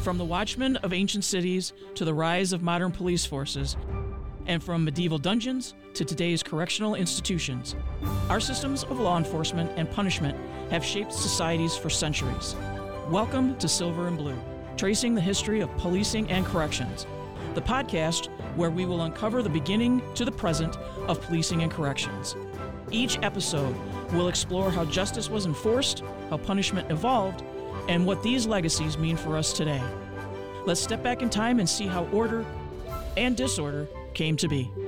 From the watchmen of ancient cities to the rise of modern police forces, and from medieval dungeons to today's correctional institutions, our systems of law enforcement and punishment have shaped societies for centuries. Welcome to Silver and Blue, tracing the history of policing and corrections, the podcast where we will uncover the beginning to the present of policing and corrections. Each episode will explore how justice was enforced, how punishment evolved, and what these legacies mean for us today. Let's step back in time and see how order and disorder came to be.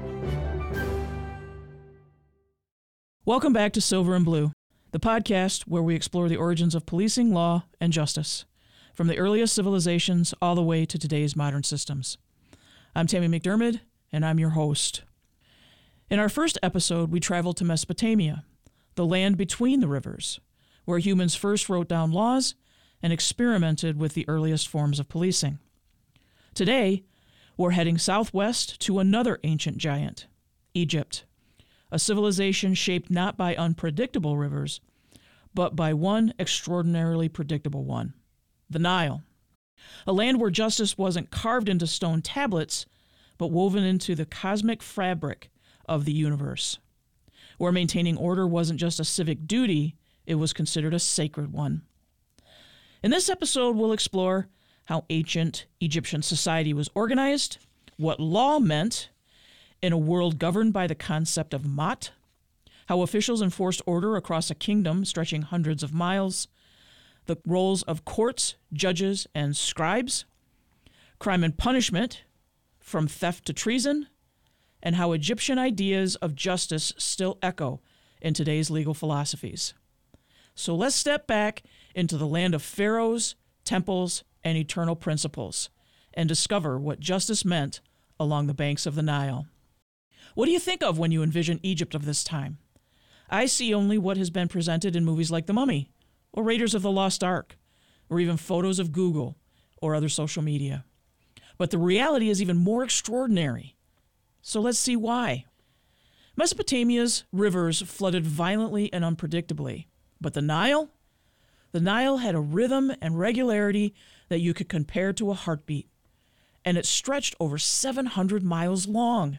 Welcome back to Silver and Blue, the podcast where we explore the origins of policing, law, and justice, from the earliest civilizations all the way to today's modern systems. I'm Tammy McDermott, and I'm your host. In our first episode, we traveled to Mesopotamia, the land between the rivers, where humans first wrote down laws and experimented with the earliest forms of policing. Today, we're heading southwest to another ancient giant, Egypt, a civilization shaped not by unpredictable rivers, but by one extraordinarily predictable one, the Nile, a land where justice wasn't carved into stone tablets, but woven into the cosmic fabric of the universe, where maintaining order wasn't just a civic duty, it was considered a sacred one. In this episode, we'll explore how ancient Egyptian society was organized, what law meant in a world governed by the concept of Maat, how officials enforced order across a kingdom stretching hundreds of miles, the roles of courts, judges, and scribes, crime and punishment, from theft to treason, and how Egyptian ideas of justice still echo in today's legal philosophies. So let's step back into the land of pharaohs, temples, and eternal principles, and discover what justice meant along the banks of the Nile. What do you think of when you envision Egypt of this time? I see only what has been presented in movies like The Mummy, or Raiders of the Lost Ark, or even photos of Google or other social media. But the reality is even more extraordinary. So let's see why. Mesopotamia's rivers flooded violently and unpredictably. But the Nile had a rhythm and regularity that you could compare to a heartbeat, and it stretched over 700 miles long.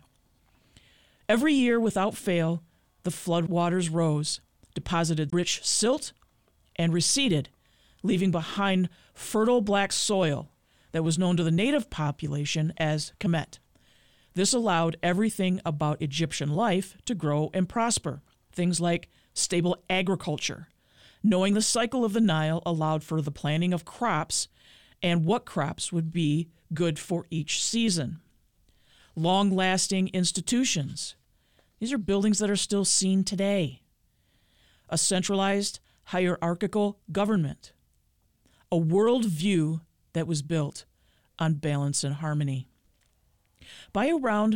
Every year, without fail, the floodwaters rose, deposited rich silt, and receded, leaving behind fertile black soil that was known to the native population as Kemet. This allowed everything about Egyptian life to grow and prosper. Things like stable agriculture. Knowing the cycle of the Nile allowed for the planting of crops and what crops would be good for each season. Long-lasting institutions. These are buildings that are still seen today. A centralized, hierarchical government. A world view that was built on balance and harmony. By around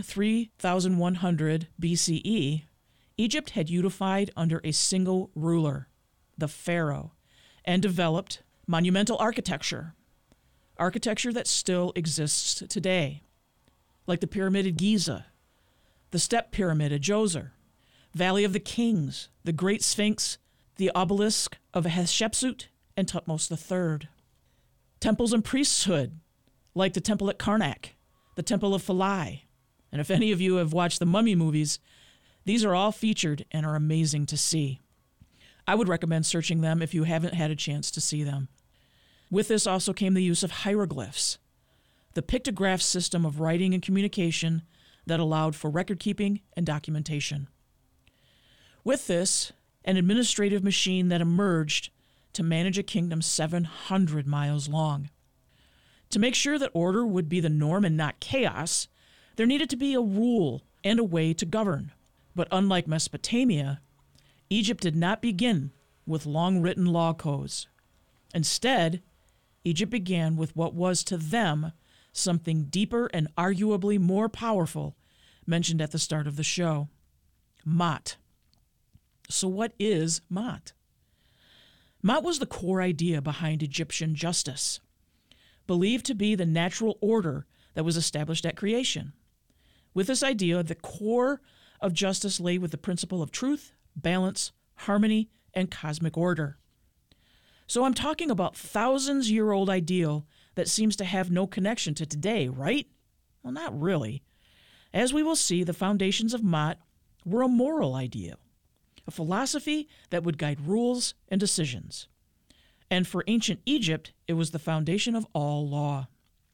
3100 BCE, Egypt had unified under a single ruler, the pharaoh, and developed monumental architecture that still exists today, like the Pyramid of Giza, the Step Pyramid at Djoser, Valley of the Kings, the Great Sphinx, the obelisk of Hatshepsut and Thutmose III. Temples and priesthood, like the Temple at Karnak, the Temple of Philae. And if any of you have watched the Mummy movies, these are all featured and are amazing to see. I would recommend searching them if you haven't had a chance to see them. With this also came the use of hieroglyphs, the pictograph system of writing and communication that allowed for record keeping and documentation. With this, an administrative machine that emerged to manage a kingdom 700 miles long. To make sure that order would be the norm and not chaos, there needed to be a rule and a way to govern. But unlike Mesopotamia, Egypt did not begin with long-written law codes. Instead, Egypt began with what was to them something deeper and arguably more powerful, mentioned at the start of the show, Maat. So what is Maat? Maat was the core idea behind Egyptian justice, believed to be the natural order that was established at creation. With this idea, the core of justice lay with the principle of truth, balance, harmony, and cosmic order. So I'm talking about thousands-year-old ideal that seems to have no connection to today, right? Well, not really. As we will see, the foundations of Maat were a moral ideal, a philosophy that would guide rules and decisions. And for ancient Egypt, it was the foundation of all law.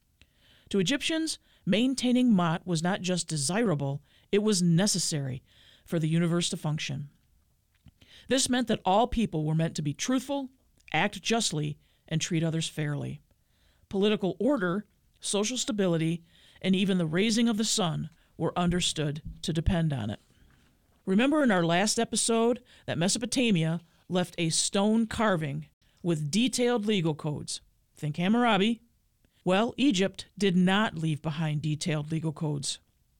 To Egyptians, maintaining Maat was not just desirable, it was necessary for the universe to function. This meant that all people were meant to be truthful, act justly, and treat others fairly. Political order, social stability, and even the raising of the sun were understood to depend on it. Remember in our last episode that Mesopotamia left a stone carving with detailed legal codes. Think Hammurabi. Well, Egypt did not leave behind detailed legal codes.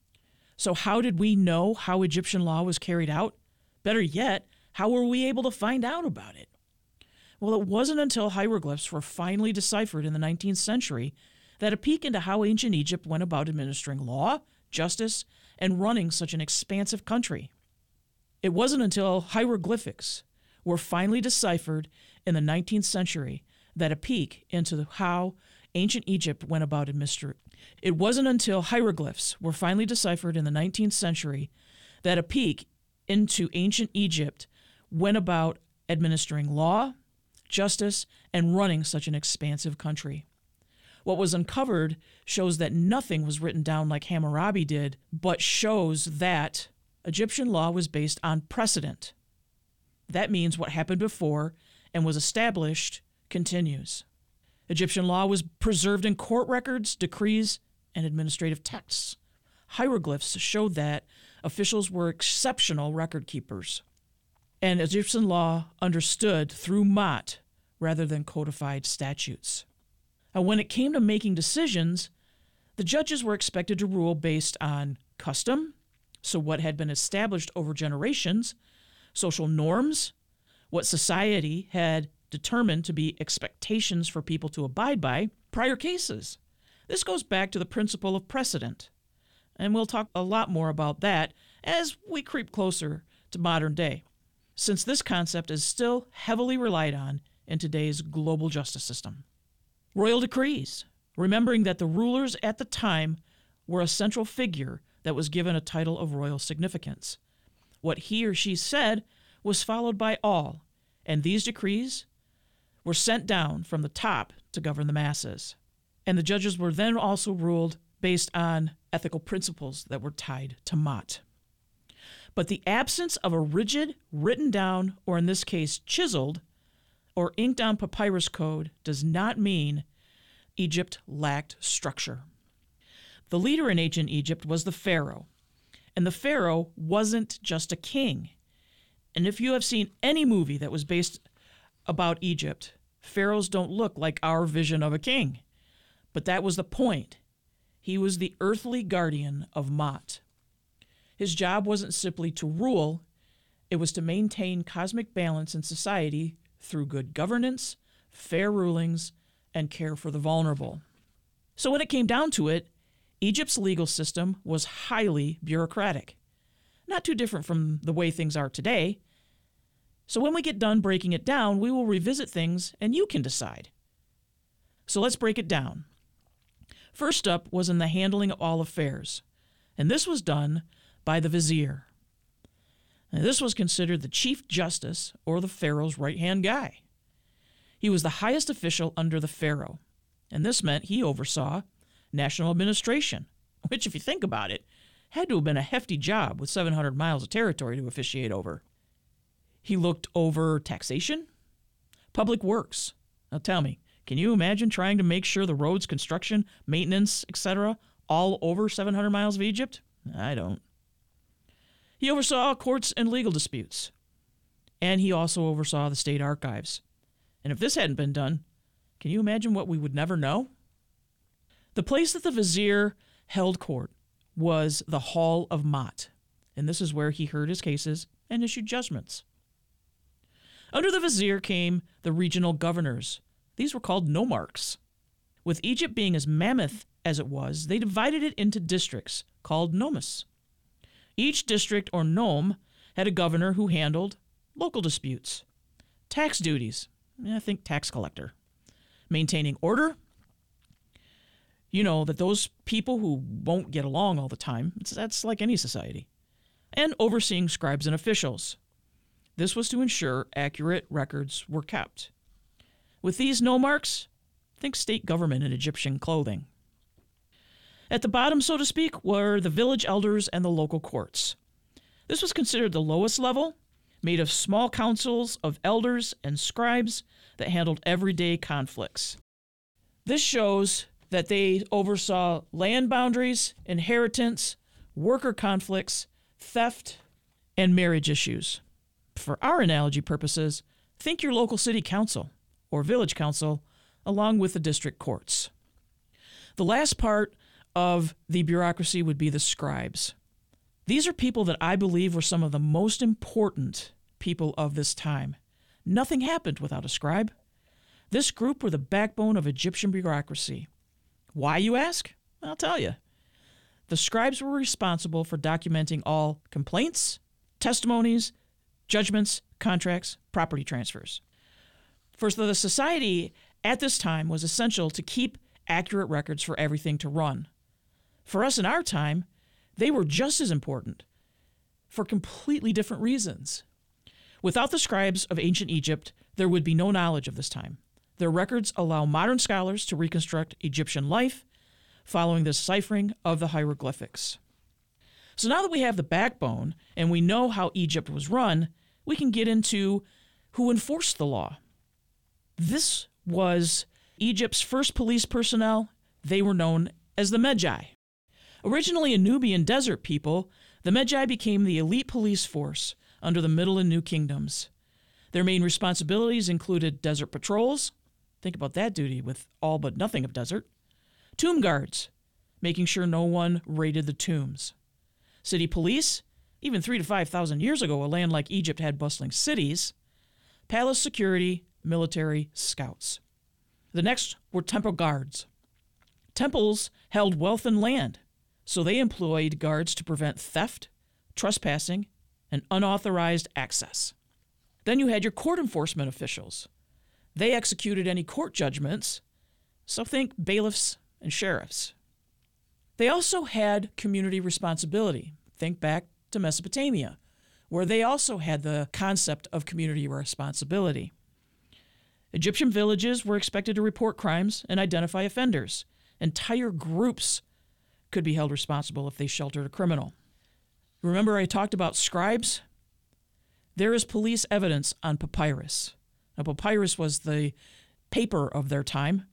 So how did we know how Egyptian law was carried out? Better yet, how were we able to find out about it? Well, it wasn't until hieroglyphs were finally deciphered in the 19th century that a peek into how ancient Egypt went about administering law, justice, and running such an expansive country. It wasn't until hieroglyphics were finally deciphered in the 19th century that a peek into how ancient Egypt went about administering. It wasn't until hieroglyphs were finally deciphered in the 19th century that a peek into ancient Egypt went about administering law, justice, and running such an expansive country. What was uncovered shows that nothing was written down like Hammurabi did, but shows that Egyptian law was based on precedent. That means what happened before and was established continues. Egyptian law was preserved in court records, decrees, and administrative texts. Hieroglyphs showed that officials were exceptional record keepers, and Egyptian law understood through Maat rather than codified statutes. And when it came to making decisions, the judges were expected to rule based on custom, so what had been established over generations, social norms, what society had determined to be expectations for people to abide by, prior cases. This goes back to the principle of precedent, and we'll talk a lot more about that as we creep closer to modern day, since this concept is still heavily relied on in today's global justice system. Royal decrees, remembering that the rulers at the time were a central figure that was given a title of royal significance. What he or she said was followed by all, and these decrees were sent down from the top to govern the masses. And the judges were then also ruled based on ethical principles that were tied to Maat. But the absence of a rigid, written down, or in this case chiseled, or inked on papyrus code does not mean Egypt lacked structure. The leader in ancient Egypt was the pharaoh, and the pharaoh wasn't just a king. And if you have seen any movie that was based about Egypt, pharaohs don't look like our vision of a king. But that was the point. He was the earthly guardian of Maat. His job wasn't simply to rule, it was to maintain cosmic balance in society through good governance, fair rulings, and care for the vulnerable. So when it came down to it, Egypt's legal system was highly bureaucratic. Not too different from the way things are today. So when we get done breaking it down, we will revisit things and you can decide. So let's break it down. First up was in the handling of all affairs, and this was done by the vizier. Now, this was considered the chief justice or the pharaoh's right-hand guy. He was the highest official under the pharaoh, and this meant he oversaw national administration, which, if you think about it, had to have been a hefty job with 700 miles of territory to officiate over. He looked over taxation, public works. Now tell me, can you imagine trying to make sure the roads, construction, maintenance, etc., all over 700 miles of Egypt? I don't. He oversaw courts and legal disputes, and he also oversaw the state archives. And if this hadn't been done, can you imagine what we would never know? The place that the vizier held court was the Hall of Maat, and this is where he heard his cases and issued judgments. Under the vizier came the regional governors. These were called nomarchs. With Egypt being as mammoth as it was, they divided it into districts called nomes. Each district or nome had a governor who handled local disputes, tax duties, I think tax collector, maintaining order, You know that those people who won't get along all the time, that's like any society. And overseeing scribes and officials. This was to ensure accurate records were kept. With these nomarchs, think state government in Egyptian clothing. At the bottom, so to speak, were the village elders and the local courts. This was considered the lowest level, made of small councils of elders and scribes that handled everyday conflicts. This shows that they oversaw land boundaries, inheritance, worker conflicts, theft, and marriage issues. For our analogy purposes, think your local city council or village council along with the district courts. The last part of the bureaucracy would be the scribes. These are people that I believe were some of the most important people of this time. Nothing happened without a scribe. This group were the backbone of Egyptian bureaucracy. Why, you ask? I'll tell you. The scribes were responsible for documenting all complaints, testimonies, judgments, contracts, property transfers. For the society at this time was essential to keep accurate records for everything to run. For us in our time, they were just as important for completely different reasons. Without the scribes of ancient Egypt, there would be no knowledge of this time. Their records allow modern scholars to reconstruct Egyptian life following the deciphering of the hieroglyphics. So now that we have the backbone and we know how Egypt was run, we can get into who enforced the law. This was Egypt's first police personnel. They were known as the Medjay. Originally a Nubian desert people, the Medjay became the elite police force under the Middle and New Kingdoms. Their main responsibilities included desert patrols. Think about that duty with all but nothing of desert. Tomb guards, making sure no one raided the tombs. City police, even 3,000 to 5,000 years ago, a land like Egypt had bustling cities. Palace security, military, scouts. The next were temple guards. Temples held wealth and land, so they employed guards to prevent theft, trespassing, and unauthorized access. Then you had your court enforcement officials. They executed any court judgments, so think bailiffs and sheriffs. They also had community responsibility. Think back to Mesopotamia, where they also had the concept of community responsibility. Egyptian villages were expected to report crimes and identify offenders. Entire groups could be held responsible if they sheltered a criminal. Remember I talked about scribes? There is police evidence on papyrus. Now, papyrus was the paper of their time,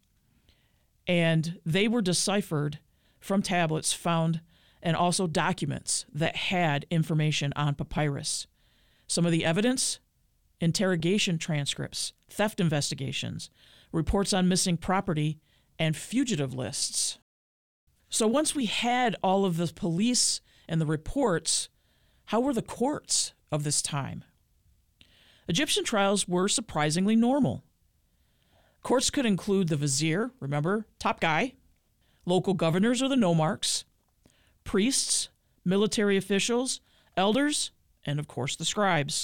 and they were deciphered from tablets found and also documents that had information on papyrus. Some of the evidence: interrogation transcripts, theft investigations, reports on missing property, and fugitive lists. So once we had all of the police and the reports, how were the courts of this time? Egyptian trials were surprisingly normal. Courts could include the vizier, remember, top guy, local governors or the nomarchs, priests, military officials, elders, and of course the scribes.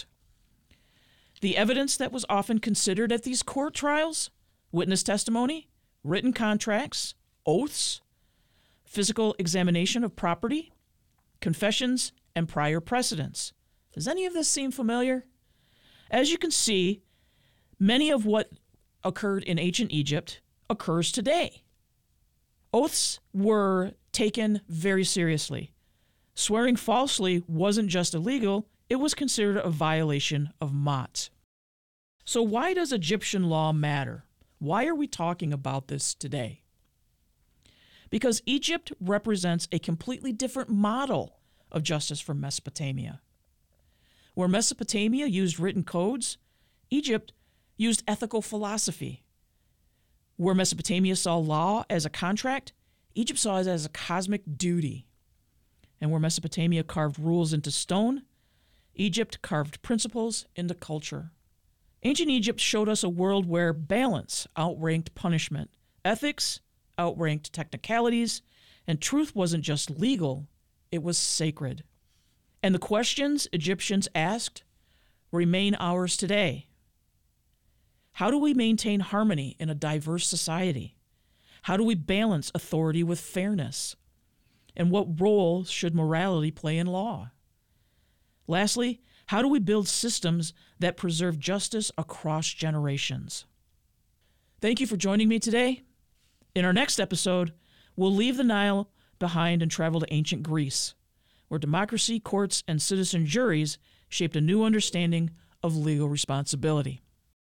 The evidence that was often considered at these court trials: witness testimony, written contracts, oaths, physical examination of property, confessions, and prior precedents. Does any of this seem familiar? As you can see, many of what occurred in ancient Egypt occurs today. Oaths were taken very seriously. Swearing falsely wasn't just illegal, it was considered a violation of Ma'at. So why does Egyptian law matter? Why are we talking about this today? Because Egypt represents a completely different model of justice from Mesopotamia. Where Mesopotamia used written codes, Egypt used ethical philosophy. Where Mesopotamia saw law as a contract, Egypt saw it as a cosmic duty. And where Mesopotamia carved rules into stone, Egypt carved principles into culture. Ancient Egypt showed us a world where balance outranked punishment, ethics outranked technicalities, and truth wasn't just legal, it was sacred. And the questions Egyptians asked remain ours today. How do we maintain harmony in a diverse society? How do we balance authority with fairness? And what role should morality play in law? Lastly, how do we build systems that preserve justice across generations? Thank you for joining me today. In our next episode, we'll leave the Nile behind and travel to ancient Greece, where democracy, courts, and citizen juries shaped a new understanding of legal responsibility.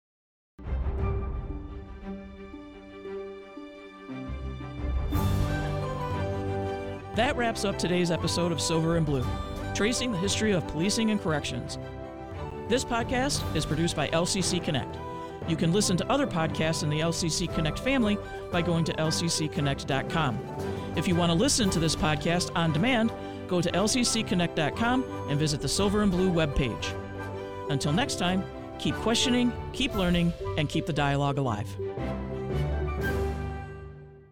That wraps up today's episode of Silver and Blue, tracing the history of policing and corrections. This podcast is produced by LCC Connect. You can listen to other podcasts in the LCC Connect family by going to lccconnect.com. If you want to listen to this podcast on demand, go to lccconnect.com and visit the Silver and Blue webpage. Until next time, keep questioning, keep learning, and keep the dialogue alive.